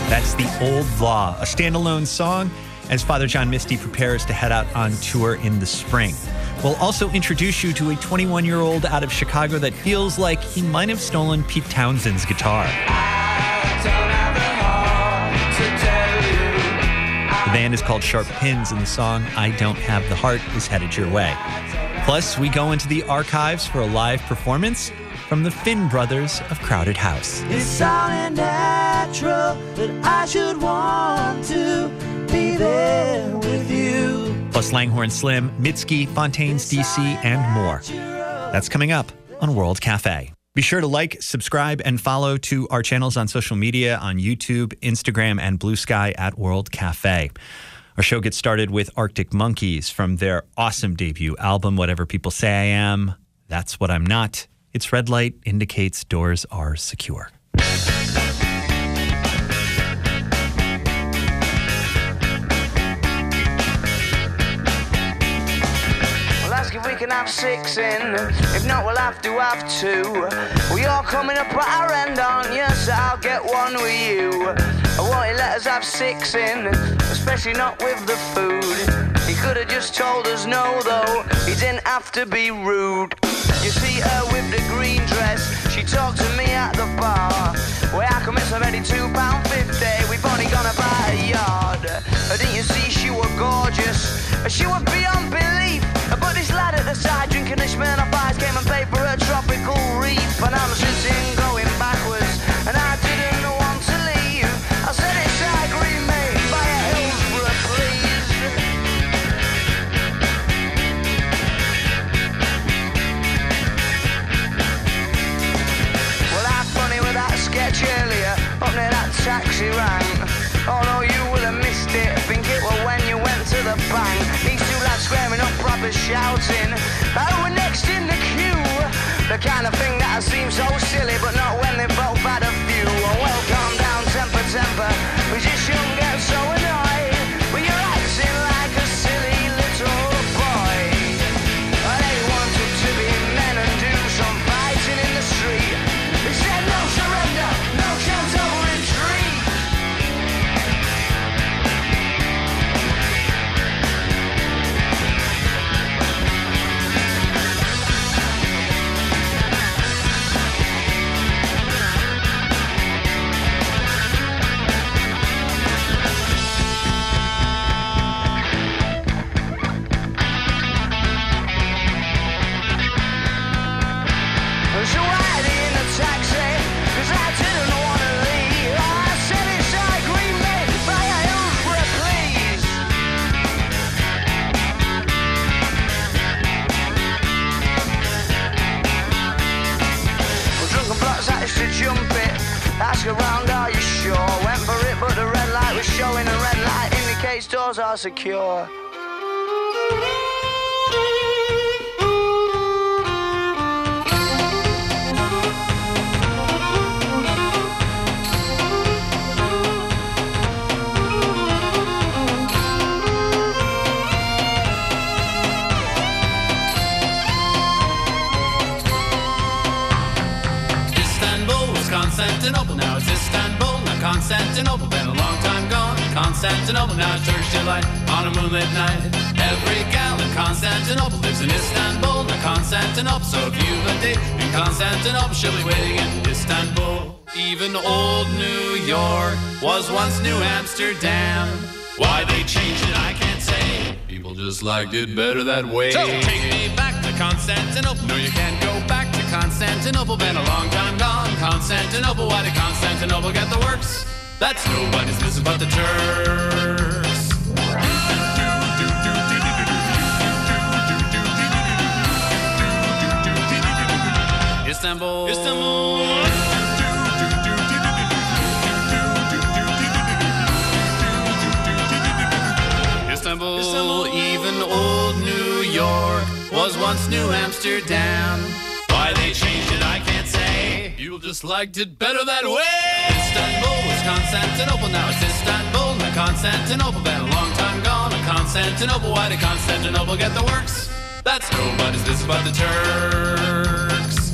That's The Old Law, a standalone song as Father John Misty prepares to head out on tour in the spring. We'll also introduce you to a 21-year-old out of Chicago that feels like he might have stolen Pete Townshend's guitar. The band is called Sharp Pins, and the song I Don't Have the Heart is headed your way. Plus, we go into the archives for a live performance from the Finn brothers of Crowded House. It's only natural that I should want to be there with you. Plus Langhorne Slim, Mitski, Fontaines DC, and more. That's coming up on World Cafe. Be sure to like, subscribe, and follow to our channels on social media on YouTube, Instagram, and Blue Sky at World Cafe. Our show gets started with Arctic Monkeys from their awesome debut album, Whatever People Say I Am, That's What I'm Not. Its red light indicates doors are secure. If we can have 6 in, if not we'll have to have 2. Well, you're coming up at our end, aren't you? So I'll get one with you. I won't let us have 6 in, especially not with the food. He could have just told us no though, he didn't have to be rude. You see her with the green dress, she talked to me at the bar. Well, how come it's already £2.50? We've only gone about a yard. Didn't you see she was gorgeous? She was beyond belief. But this lad at the side drinking the Smirnoff Ice came and paid for a tropical reef. And I'm sitting going backwards, and I didn't want to leave. I said it's I agree, mate, buy a Hillsborough, please. Well, I'm funny with that sketch earlier, up near that taxi rank. Although you will have missed it, think it was when you went to the bank. These two lads squaring up, proper shouting. Oh, we're next in the queue. The kind of thing that seems so silly, but not when they both had a few. Oh, well, calm down, temper, temper. We just shouldn't get so annoyed. But you're acting like a silly little boy. Well, they wanted to be men and do some fighting in the street. They said no surrender, no chance of retreat. Around, are you sure? Went for it, but the red light was showing. The red light indicates doors are secure. Constantinople, now it's Istanbul, not Constantinople, been a long time gone. Constantinople, now it's Turkish delight on a moonlit night. Every gal in Constantinople lives in Istanbul, not Constantinople. So if you've a date in Constantinople, she'll be waiting in Istanbul. Even old New York was once New Amsterdam. Why they changed it, I can't say. People just liked it better that way. So take me back to Constantinople. No, you can't go back to Constantinople. Been a long time gone. Constantinople, why did Constantinople get the works? That's nobody's business but the Turks. Istanbul, Istanbul. Istanbul, Istanbul, even old New York was once New Amsterdam. Why they changed it, I can't say. People just liked it better that way. Istanbul was Constantinople, now it's Istanbul, not Constantinople. Been a long time gone, and Constantinople. Why did Constantinople get the works? That's nobody's business but the Turks.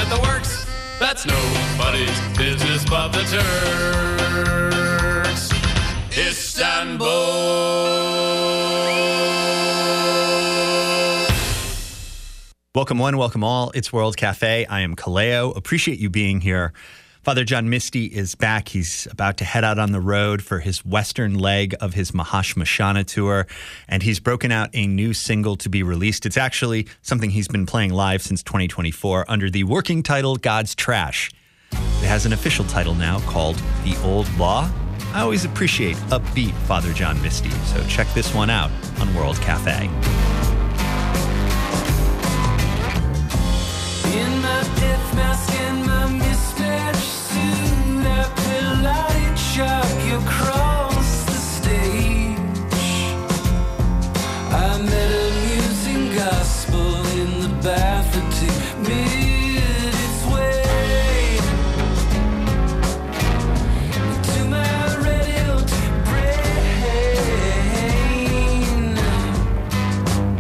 get the works. That's nobody's business but the Turks. Istanbul. Welcome one, welcome all. It's World Cafe. I am Kaleo. Appreciate you being here. Father John Misty is back. He's about to head out on the road for his western leg of his Mahashmashana tour, and he's broken out a new single to be released. It's actually something he's been playing live since 2024 under the working title God's Trash. It has an official title now called The Old Law. I always appreciate upbeat Father John Misty, so check this one out on World Cafe. In my death mask and my mismatched suit, after light shock you cross the stage. I met a musing gospel in the bathroom to mid its way to my radio brain.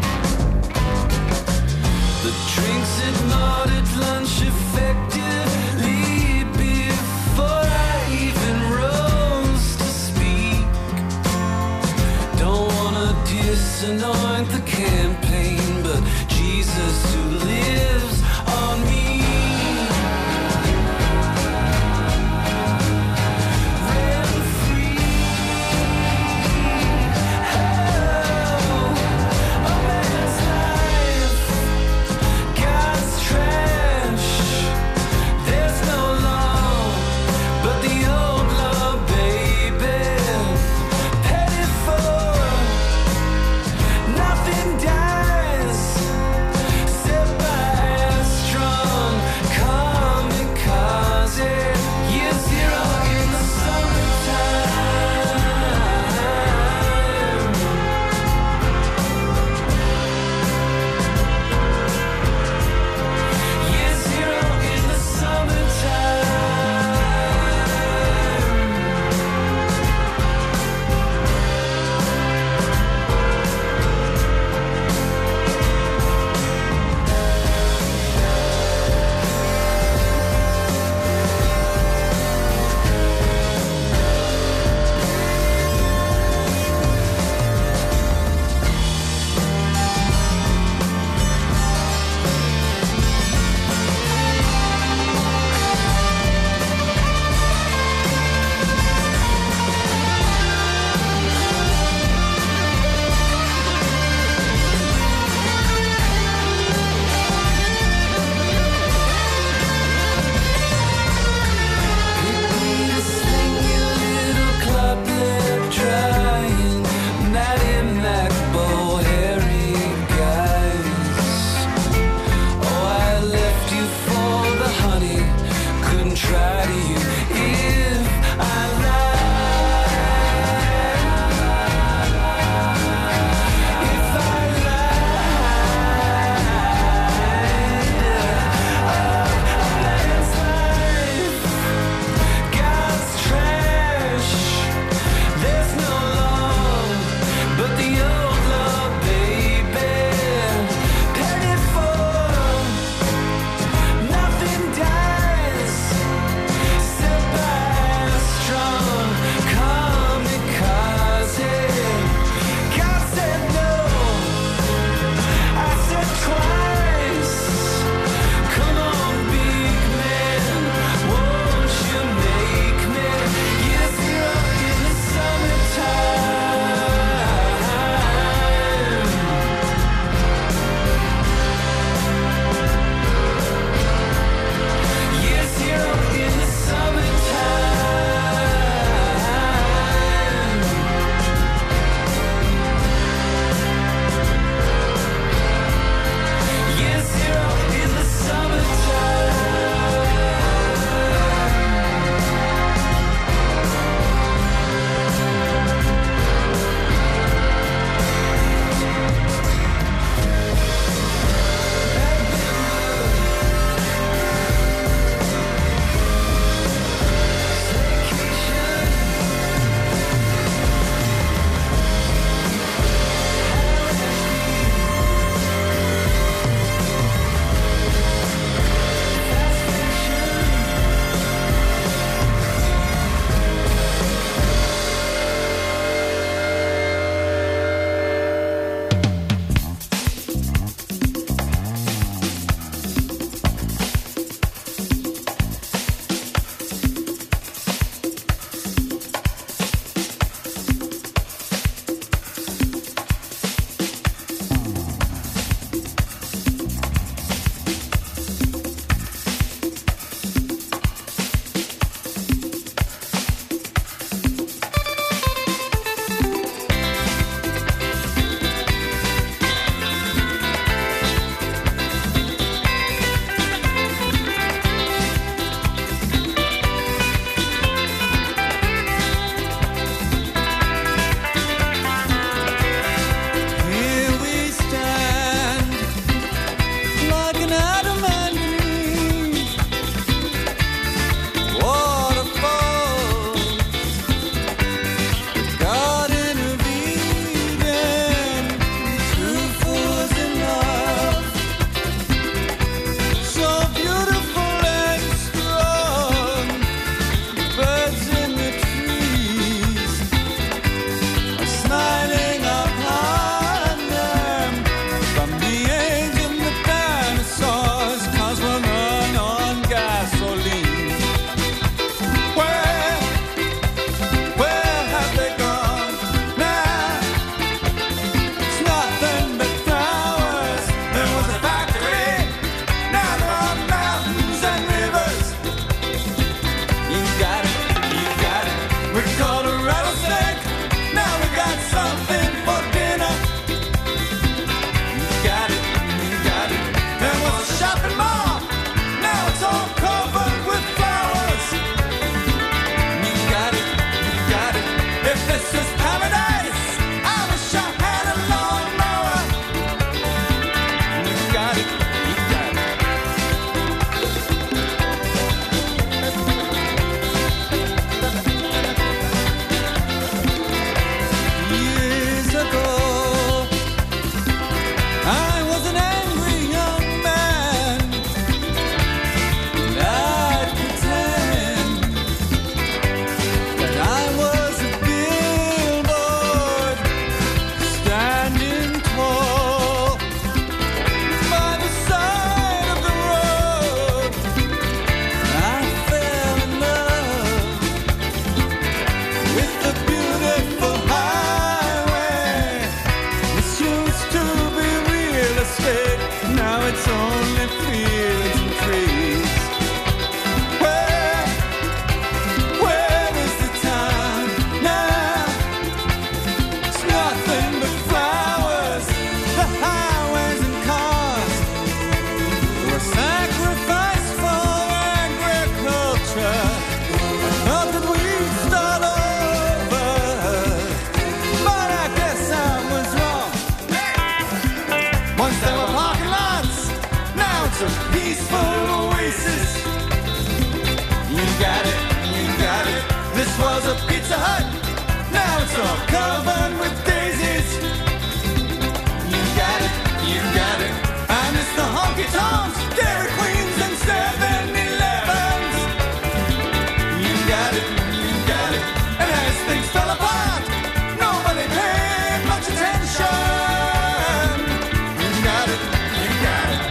it's all covered with daisies. You got it, you got it. And it's the honky tonks, Dairy Queens, and 7-Elevens. You got it, you got it. And as things fell apart, nobody paid much attention. You got it, you got it.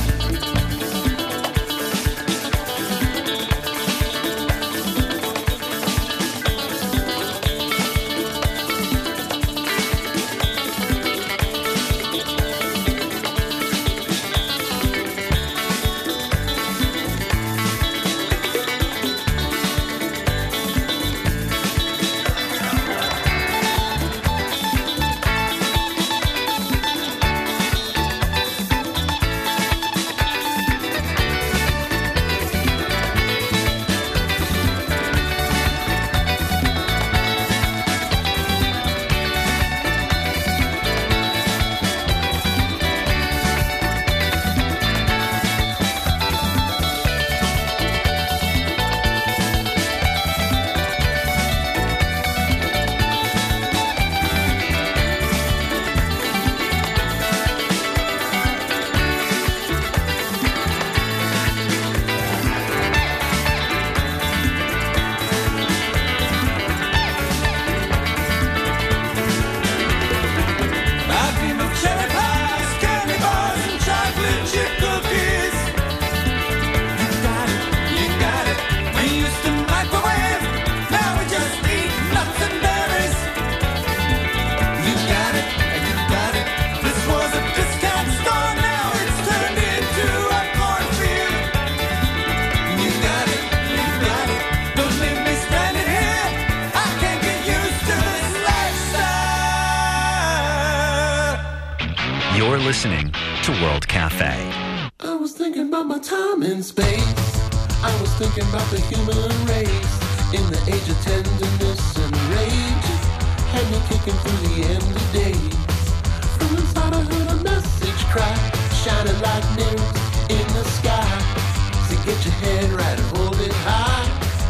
You're listening to World Cafe. I was thinking about my time in space. I was thinking about the human race in the age of tenderness and rage. Had me kicking through the end of days. From inside I heard a message cry, shining like mirrors in the sky. So get your head right and hold it high.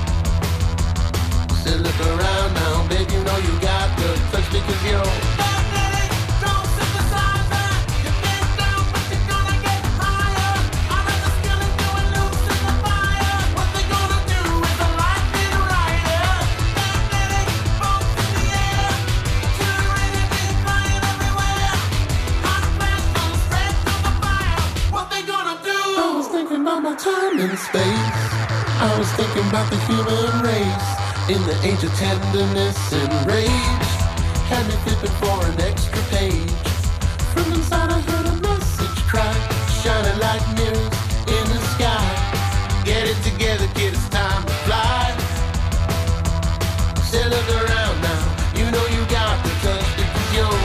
Said look around now, baby, you know you got the touch because you're time in space. I was thinking about the human race in the age of tenderness and rage. Had me flipping for an extra page. From inside I heard a message cry, shining like mirrors in the sky. Get it together, kid, it's time to fly. Say look around now, you know you got the touch because you're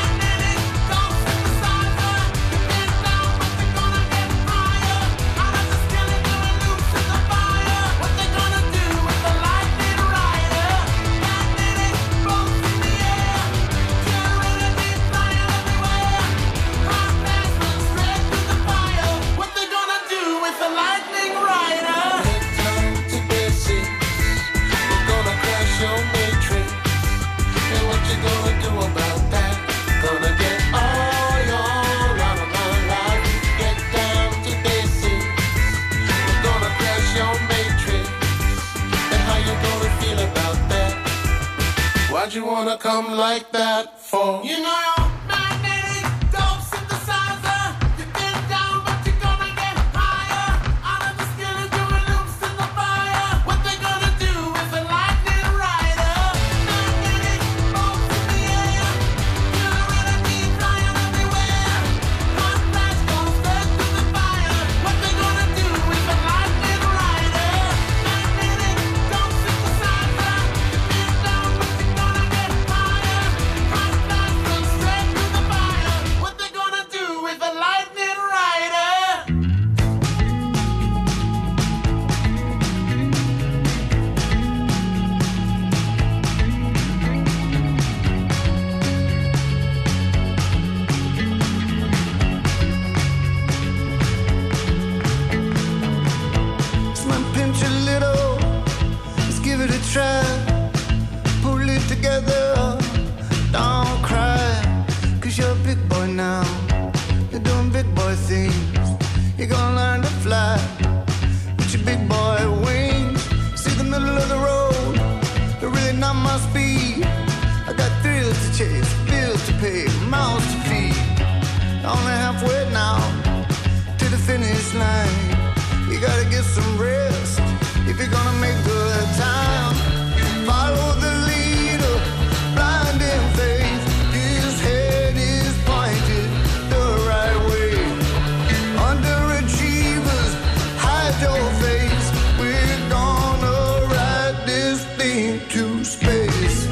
why'd you wanna come like that for? You know you're magnetic, dope synthesizer. You've been down, but you're gonna get higher. Out of the skin and doing loops in the fire. What they gonna do is a lightning rider. Magnetic, bolts in the air. You're gonna be flying everywhere. Hot flash goes straight through the fire. What they gonna do is a lightning rider. Magnetic, dope synthesizer. You've been down, but you're gonna get higher. Hot flash goes straight chase, bills to pay, mouths to feed. Only halfway now to the finish line. You gotta get some rest if you're gonna make good time. Follow the leader, blind in faith. His head is pointed the right way. Underachievers, hide your face. We're gonna ride this thing to space.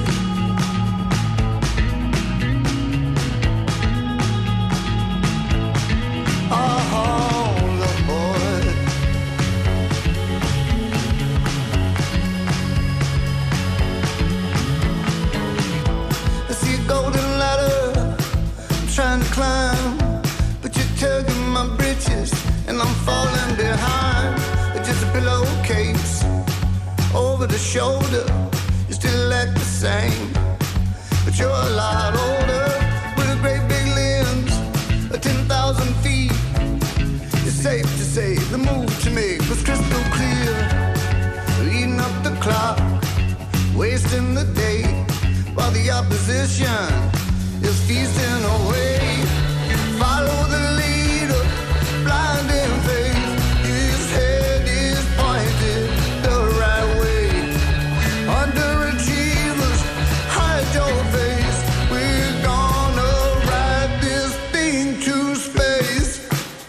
Climb, but you're tugging my britches and I'm falling behind. Just a pillowcase over the shoulder. You still act the same, but you're a lot older with a great big limbs, 10,000 feet. It's safe to say the move to make was crystal clear. Eating up the clock, wasting the day, while the opposition is feasting away. Follow the leader, blind in faith. His head is pointed the right way. Underachievers, hide your face. We're gonna ride this thing to space.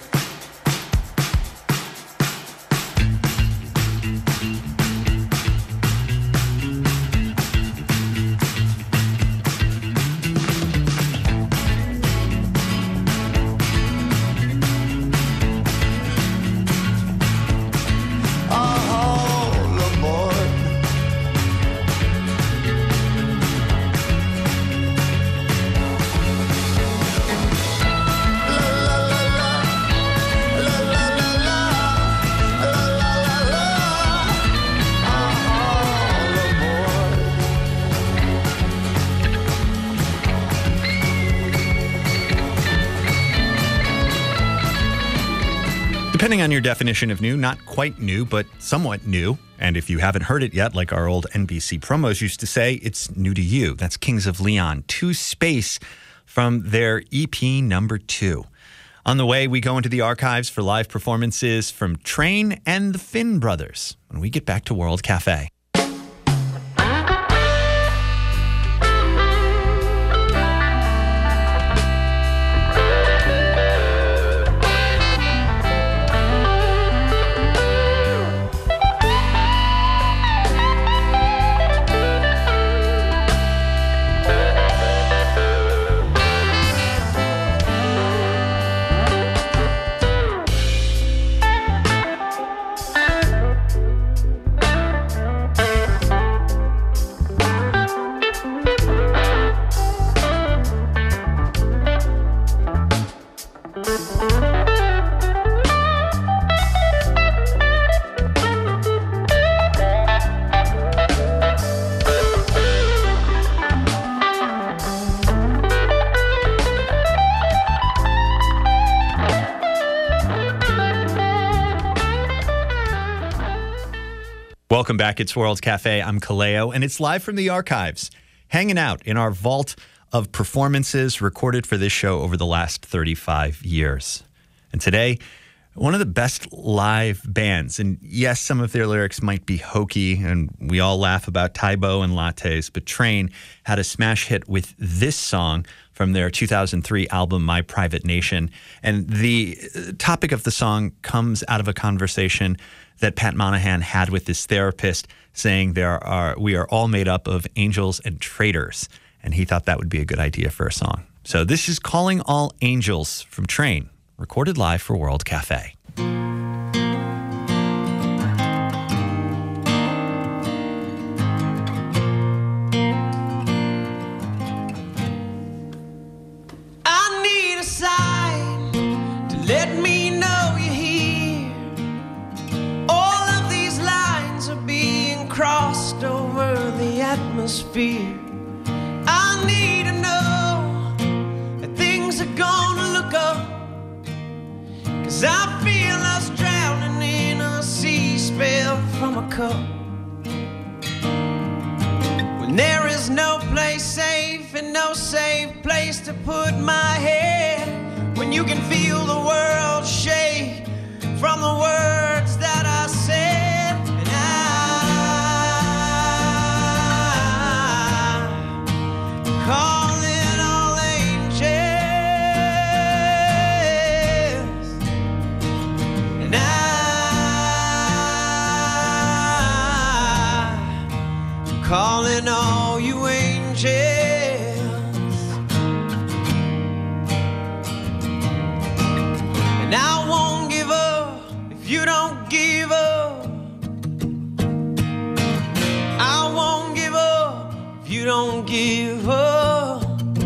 Depending on your definition of new, not quite new, but somewhat new. And if you haven't heard it yet, like our old NBC promos used to say, it's new to you. That's Kings of Leon, To Space, from their EP number 2. On the way, we go into the archives for live performances from Train and the Finn Brothers when we get back to World Cafe. Welcome back. It's World Cafe. I'm Kaleo, and it's live from the archives, hanging out in our vault of performances recorded for this show over the last 35 years. And today, one of the best live bands, and yes, some of their lyrics might be hokey, and we all laugh about Tybo and lattes, but Train had a smash hit with this song from their 2003 album, My Private Nation. And the topic of the song comes out of a conversation that Pat Monahan had with his therapist, saying we are all made up of angels and traitors. And he thought that would be a good idea for a song. So this is Calling All Angels from Train, recorded live for World Cafe. I need a sign to let me know you're here. All of these lines are being crossed over the atmosphere. I need to know that things are gonna look up, 'cause I feel us drowning in a sea spell from a cup. When there is There's no place safe and no safe place to put my head when you can feel the world shake from the words that I said. And I'm calling all angels, and I'm calling all you angels. And I won't give up if you don't give up. I won't give up if you don't give up.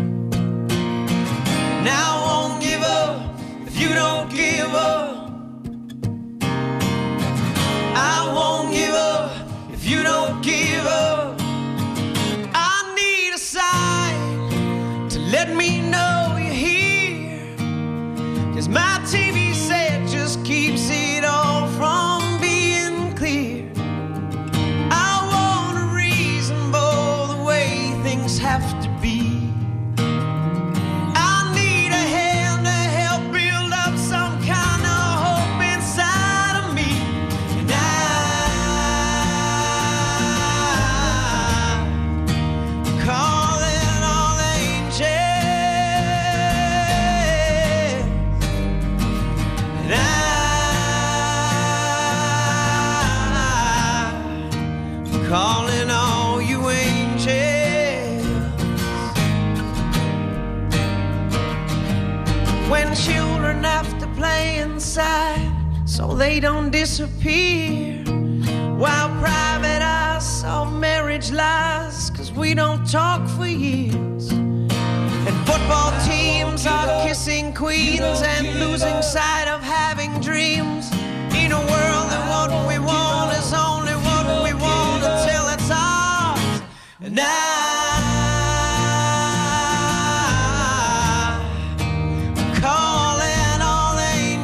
And I won't give up if you don't give up. I won't give up if you don't give up. I need a sign to let me know you're here, 'cause my TV set just keeps it all from being clear. I want a reason for the way things have to be. I need a hand to help build up some kind of hope inside of me. And I'm calling all angels. And I'm calling all you angels. When children have to play inside so they don't disappear, while private eyes solve marriage lies 'cause we don't talk for years. And football teams are kissing queens and losing sight of having dreams. In a world that what we want is only what we want until it's ours. And I'm calling all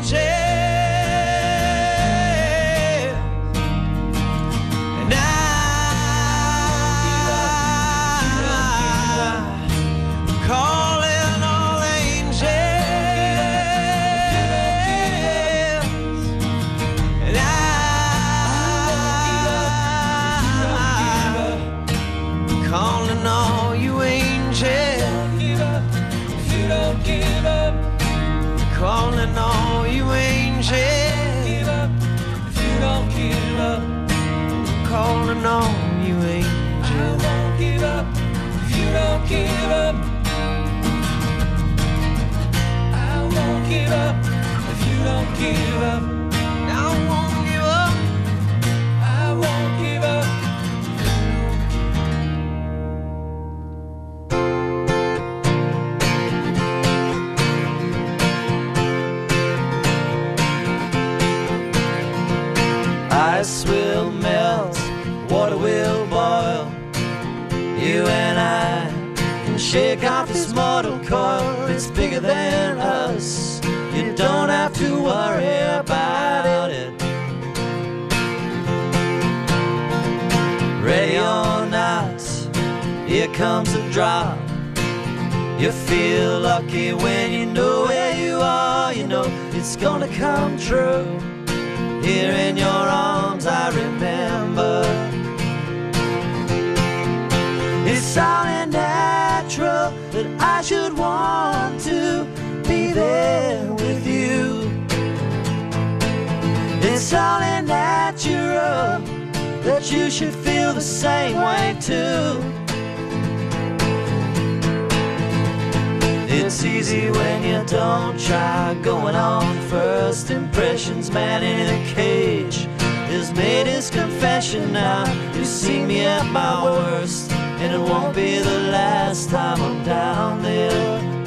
angels. And I'm calling all angels. And I'm calling all you angels. If you don't give up, calling all you angels. If you don't give up, calling all you angels. I won't give up if you don't give up. I won't give up if you don't give up. I won't give up. I won't give up. Ice will melt, water will boil. You and I can shake off this mortal coil. It's bigger than us. You don't have to worry about it. Ready or not, here comes a drop. You feel lucky when you know where you are. You know it's gonna come true. Here in your arms I remember. It's only natural that I should want to be there with you. It's only natural that you should feel the same way too. It's easy when you don't try. Going on first impressions, man in a cage has made his confession now. You see me at my worst, and it won't be the last time I'm down there.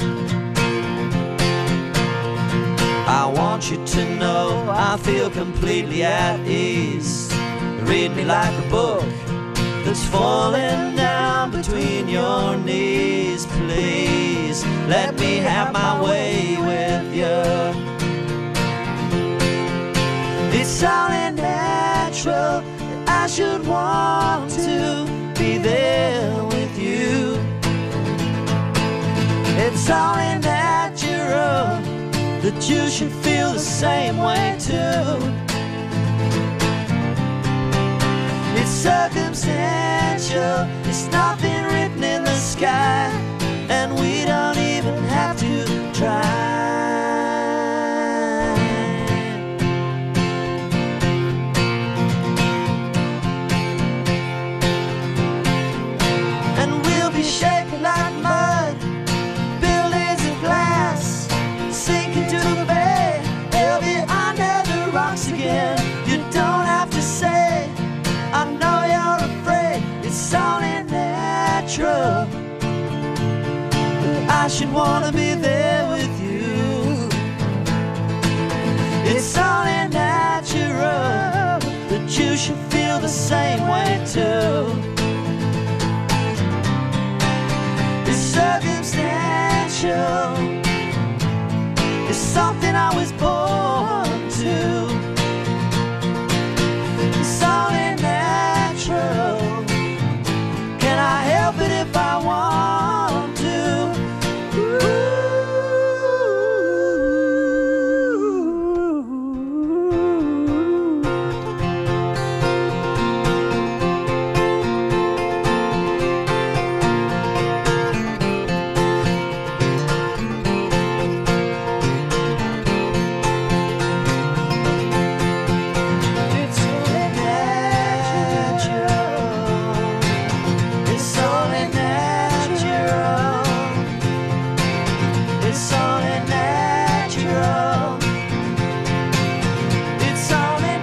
I want you to know I feel completely at ease. Read me like a book that's falling down between your knees. Please let me have my way with you. It's only natural that I should want to be there with you. It's only natural that you should feel the same way too. It's circumstantial, it's nothing written in the sky, and we don't even have to try. And we'll be shaking like mud, buildings of glass, sinking to the bay, they'll be under the rocks again. You don't have to say, I know you're afraid, it's only natural. I should wanna be there with you. It's only natural that you should feel the same way too. It's circumstantial, it's something I was born to. It's only natural. Can I help it if I want to? It's only natural. It's only natural. It's only natural. It's only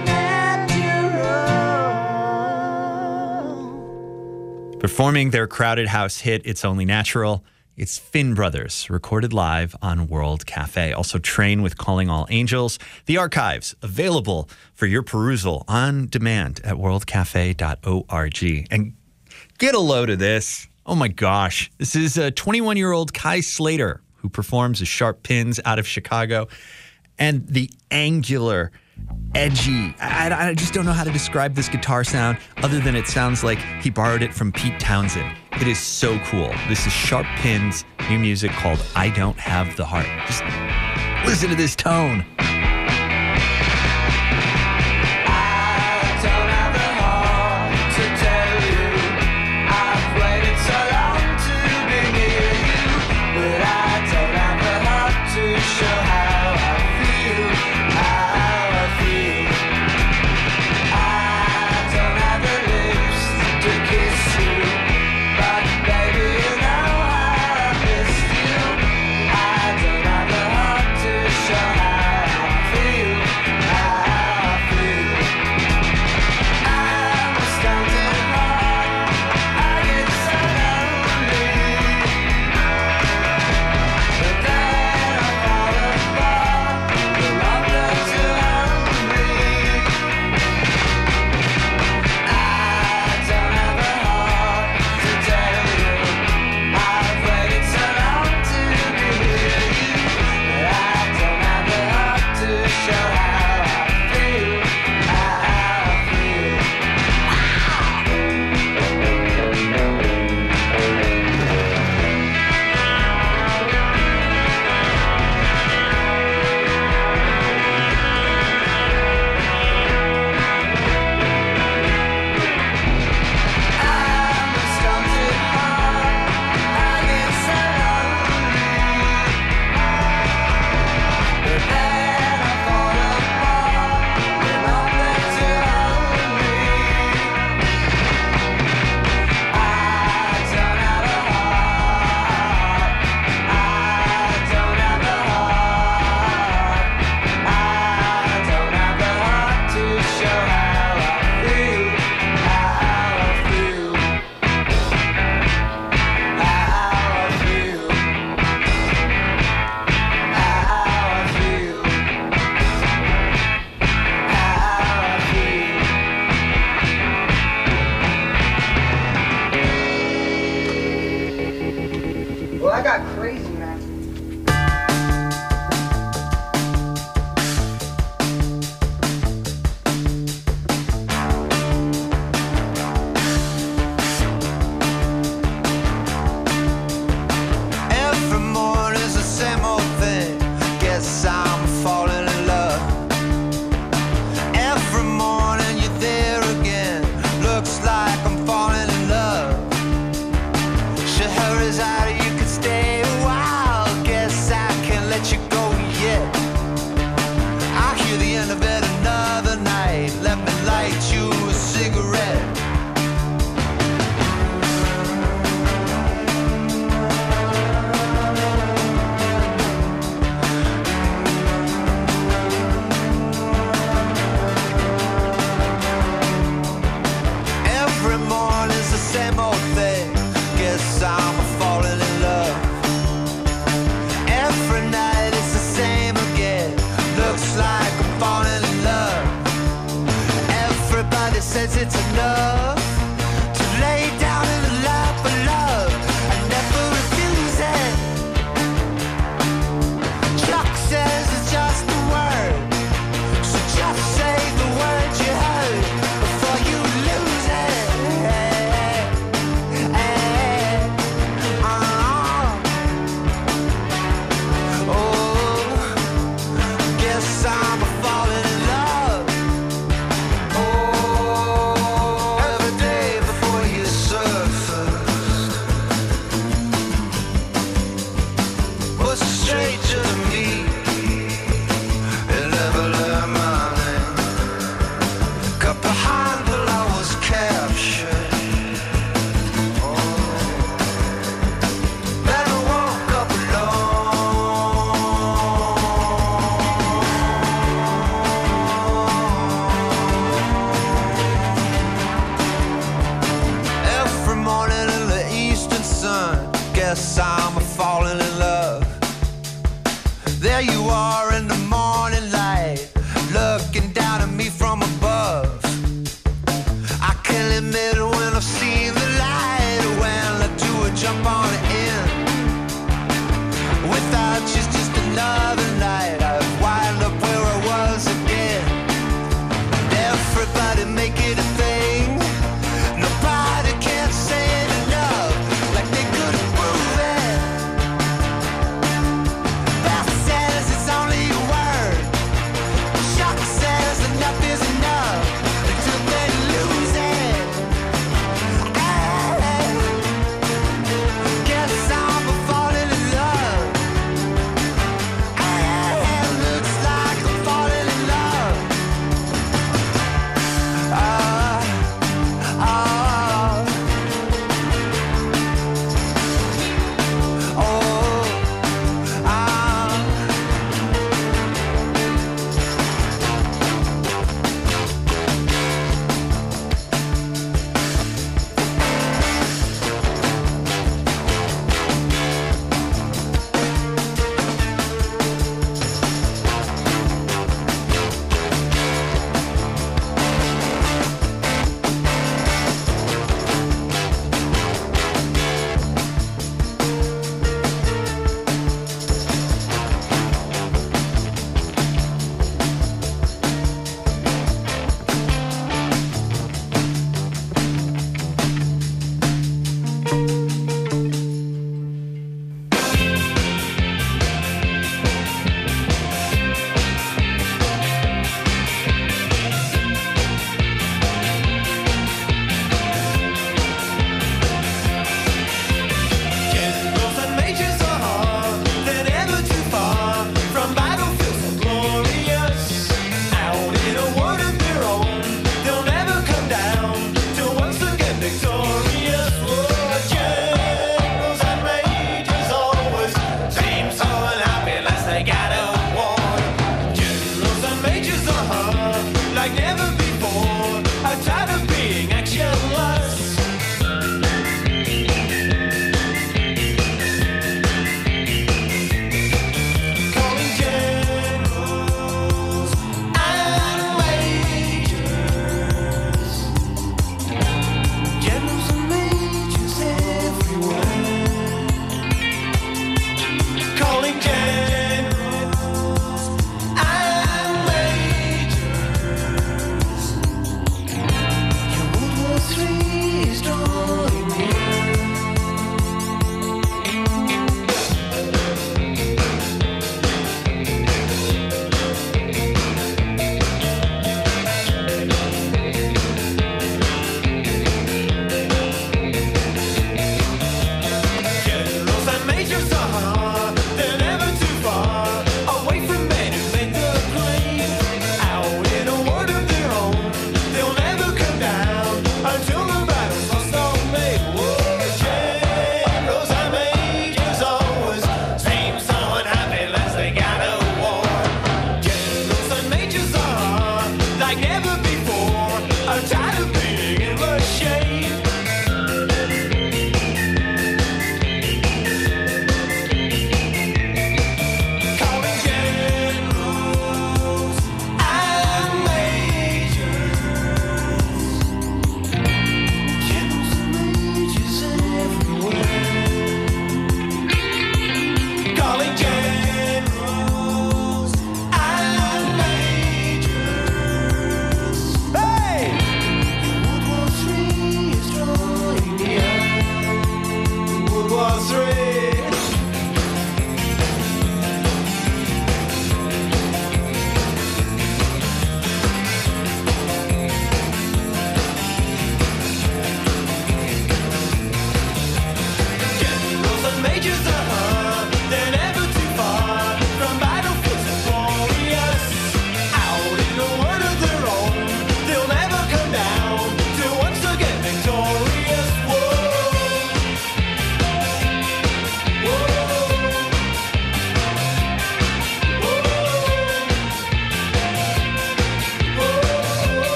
natural. Performing their Crowded House hit, It's Only Natural, it's Finn Brothers, recorded live on World Cafe. Also Train with Calling All Angels. The archives available for your perusal on demand at worldcafe.org. And get a load of this. Oh my gosh. This is a 21-year-old Kai Slater who performs as Sharp Pins out of Chicago. And the angular, edgy, I just don't know how to describe this guitar sound other than it sounds like he borrowed it from Pete Townsend. It is so cool. This is Sharp Pins' new music called I Don't Have the Heart. Just listen to this tone. I don't have the heart to show how says it's enough to lay down in the lap of love. I never refuse it. Chuck says it's just a word, so just say the words you heard before you lose it. Oh, guess I'm falling in love. Oh, every day before you surfaced was a stranger to me. It never learned my name. Got behind till I was captured. Then I woke up every morning in the eastern sun. Guess I'm falling in love. There you are in the morning light, looking down at me from above. I can't admit when I've seen the light, when I do a jump on in. Without you's just another night. I've wind up where I was again. Everybody make it a thing. Nobody can say it enough, like they could prove it. Beth says it's only a word. Chuck says enough is enough until they lose it.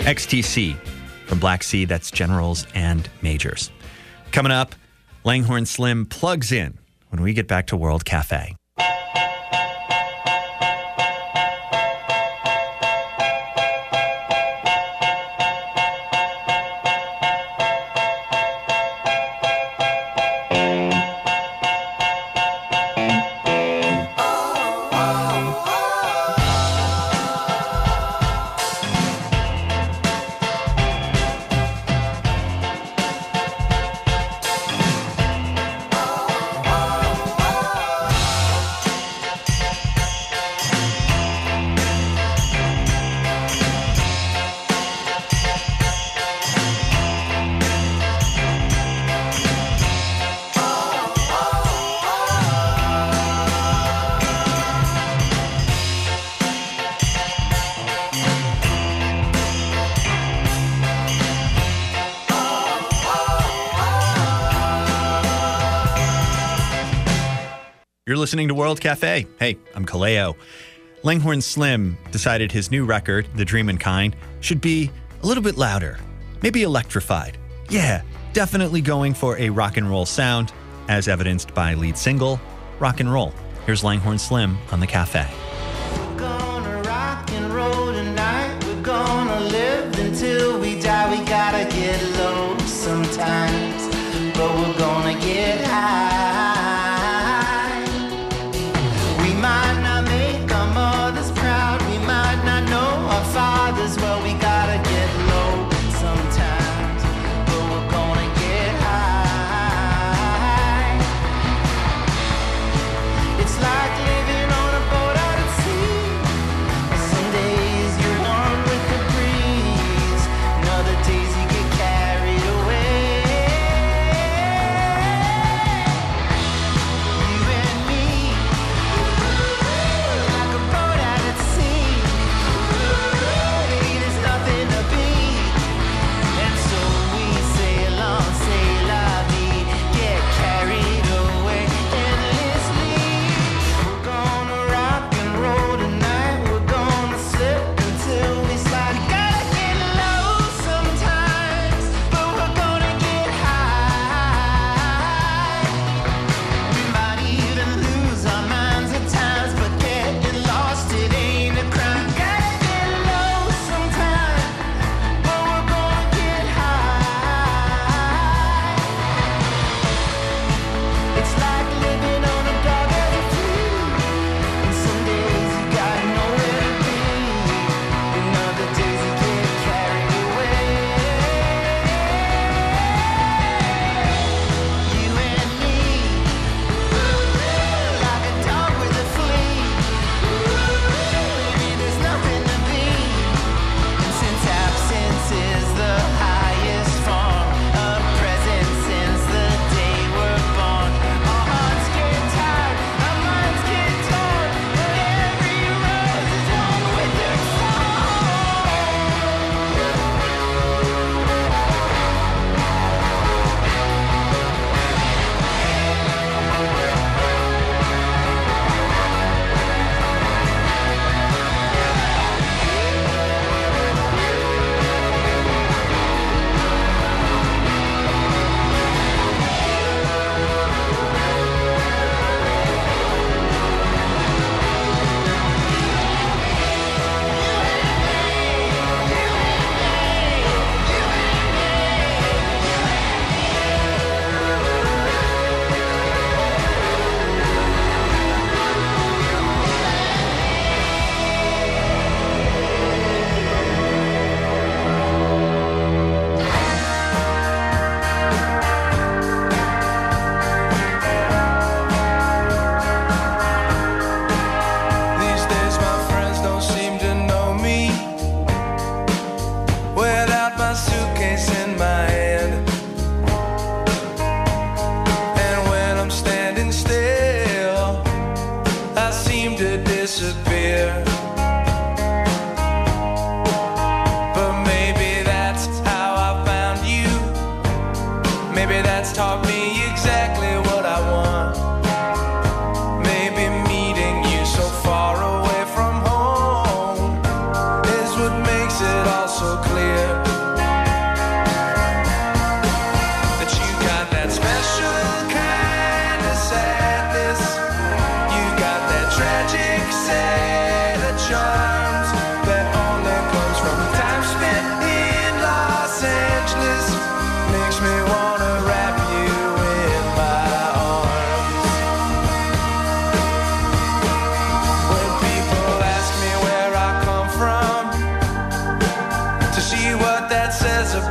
XTC from Black Sea, that's generals and majors. Coming up, Langhorne Slim plugs in when we get back to World Cafe. You're listening to World Cafe. Hey, I'm Kaleo. Langhorne Slim decided his new record, The Dreamin' Kind, should be a little bit louder, maybe electrified. Yeah, definitely going for a rock and roll sound, as evidenced by lead single, Rock and Roll. Here's Langhorne Slim on The Cafe. We're gonna rock and roll tonight. We're gonna live until we die. We gotta get low sometimes, but we're gonna get high. We might not make our mothers proud. We might not know our fathers well. We gotta get low sometimes, but we're gonna get high. It's like living on a boat out at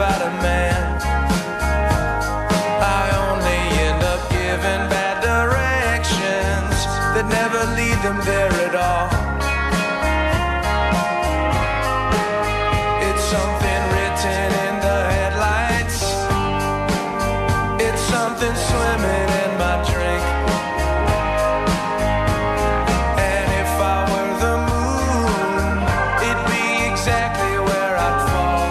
about a man. I only end up giving bad directions that never lead them there at all. It's something written in the headlights. It's something swimming in my drink. And if I were the moon, it'd be exactly where I'd fall.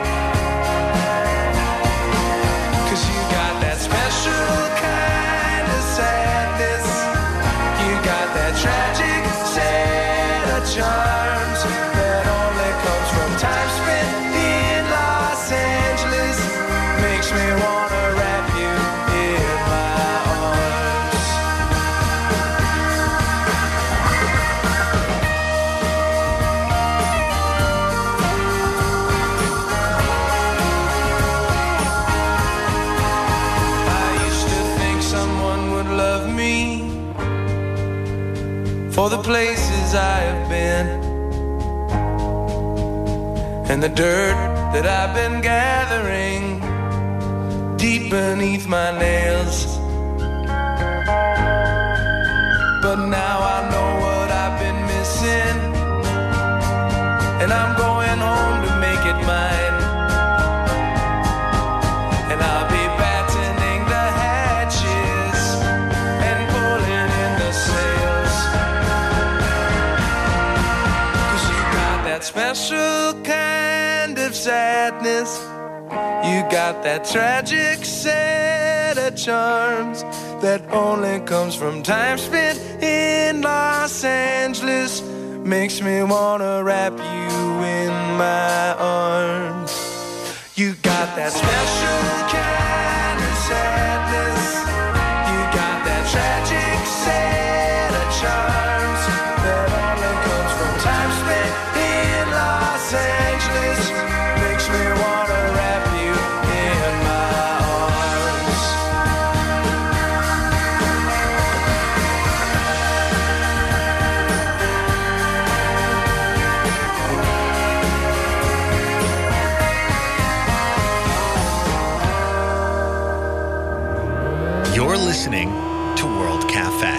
'Cause you got that special kind of sadness. You got that tragic set of charms that only comes from time spent in Los Angeles. Makes me wanna wrap you in my arms. I used to think someone would love me for the places I have been and the dirt that I've been gathering deep beneath my nails. But now I know what I've been missing, and I'm going home to make it mine. And I'll be battening the hatches and pulling in the sails. 'Cause you got that special kind of sadness. You got that tragic set of charms that only comes from time spent in Los Angeles. Makes me wanna wrap you in my arms. You got that special kind of sadness. You got that tragic set of charms that only comes from time spent in Los Angeles. Makes me wanna wrap you in my arms. You're listening to World Cafe.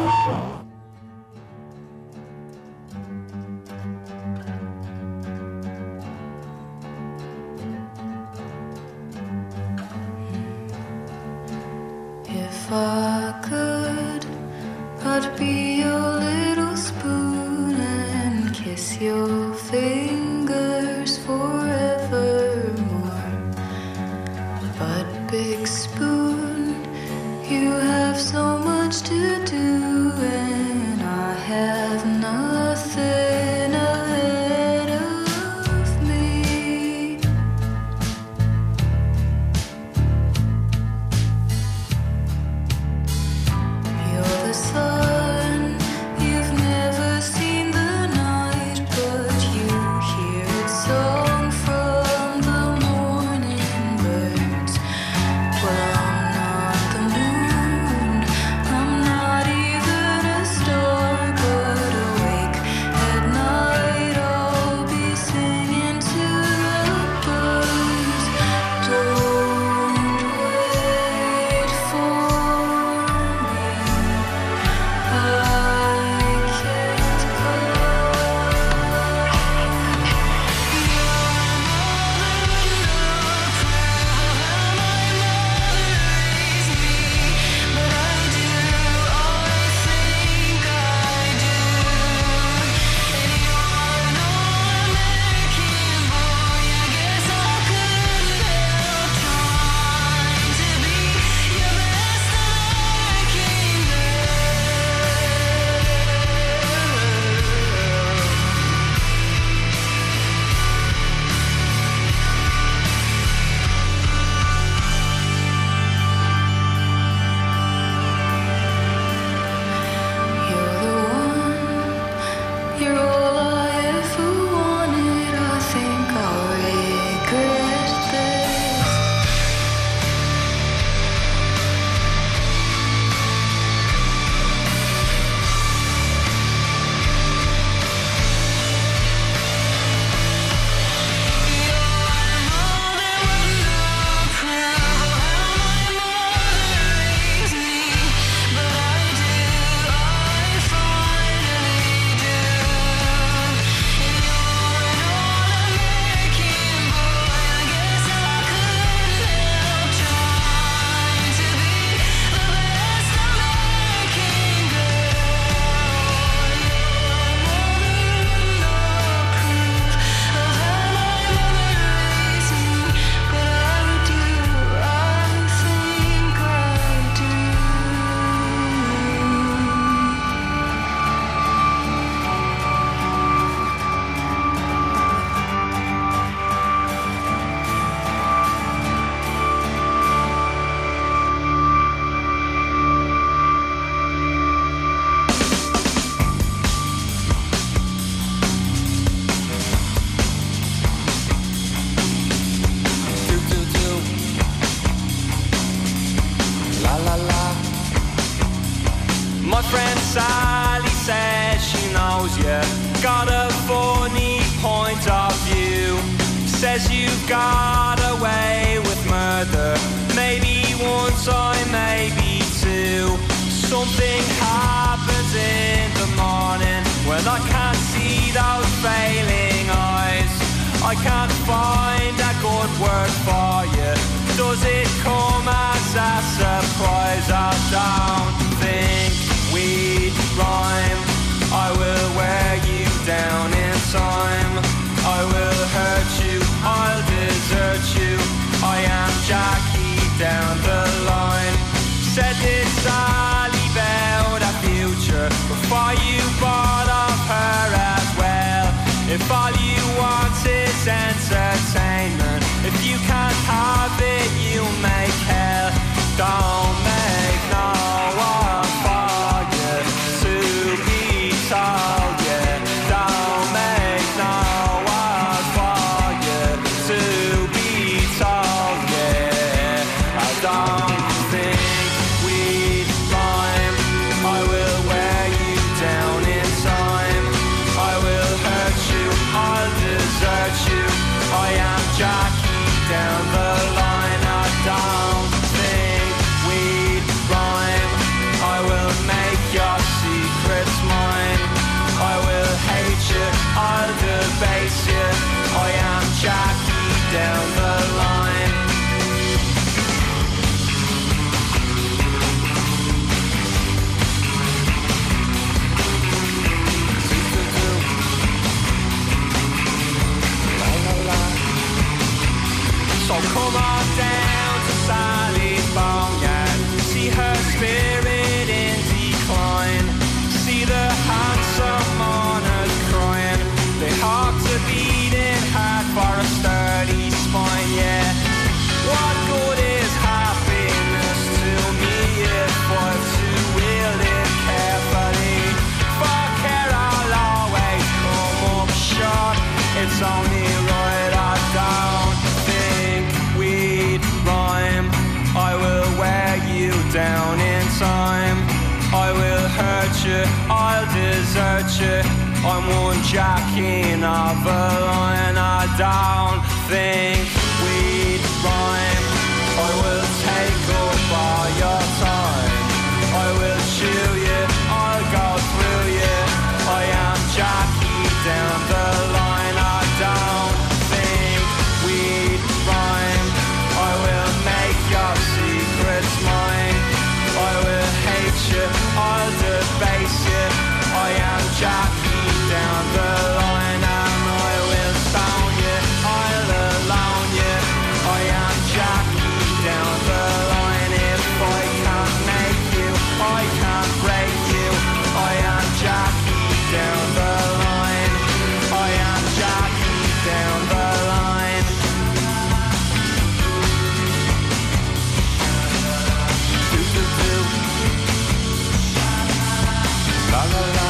If I could, I'd be your little spoon and kiss your fingers forevermore. But big spoon, you have so much to do, and I have nothing ahead of me. You're the sun says you've got away with murder. Maybe one time, maybe two. Something happens in the morning when I can't see those failing eyes. I can't find a good word for you. Does it come as a surprise? I don't think we'd rhyme. I will wear you down in time. I will hurt you, I'll desert you. I am Jackie down the line. Said this Sally about a future before you bought off her as well. If all you want is entertainment, if you can't have it, you make hell. Don't make no one for you to be told, yeah. Don't make no one for you to be told, yeah. I don't think we'd rhyme. I will wear you down in time. I will hurt you, I'll desert you. I am Jackie down the line. I don't think we'd rhyme. I will make your secrets mine. I will hate you, I'll debase you. I am Jackie down the line. So come on down to Sally's Boneyard. See her spirit in decline. See the handsome mourners crying. They hearts are beating hard for a sturdy spine, yeah. What good is happiness to me if I'm to wield it carefully? For care I'll always come up short. It's only right I don't think we'd rhyme. I will wear you down in time. I will hurt you, I'll desert you. I'm one Jackie of a line. I don't think we'd rhyme. I will take up all your time. I will chew you, I'll go through you. I am Jackie down the line. I don't think we'd rhyme. I will make your secrets mine. I will hate you, I'll debase you. I am Jackie down the line. And I will stone you, I'll alone you. I am Jackie down the line. If I can't make you, I can't break you. I am Jackie down the line. I am Jackie down the line. Do do do. La la la.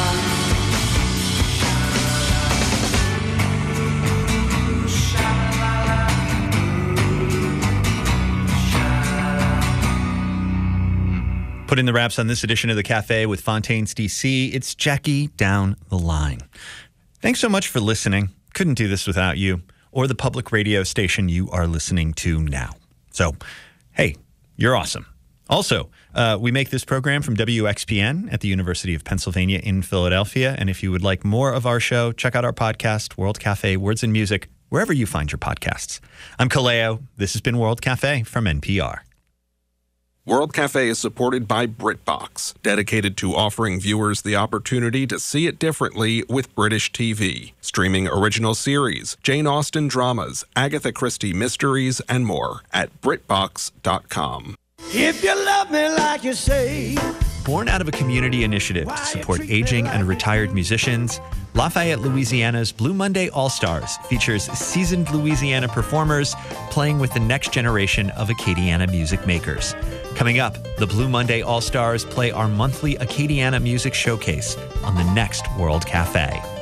Put in the wraps on this edition of The Cafe with Fontaines DC. It's Jackie down the line. Thanks so much for listening. Couldn't do this without you or the public radio station you are listening to now. So, hey, you're awesome. Also, we make this program from WXPN at the University of Pennsylvania in Philadelphia. And if you would like more of our show, check out our podcast, World Cafe, Words and Music, wherever you find your podcasts. I'm Kaleo. This has been World Cafe from NPR. World Cafe is supported by BritBox, dedicated to offering viewers the opportunity to see it differently with British TV. Streaming original series, Jane Austen dramas, Agatha Christie mysteries, and more at BritBox.com. If you love me like you say. Born out of a community initiative to support aging and retired musicians, Lafayette, Louisiana's Blue Monday All-Stars features seasoned Louisiana performers playing with the next generation of Acadiana music makers. Coming up, the Blue Monday All-Stars play our monthly Acadiana Music Showcase on the next World Cafe.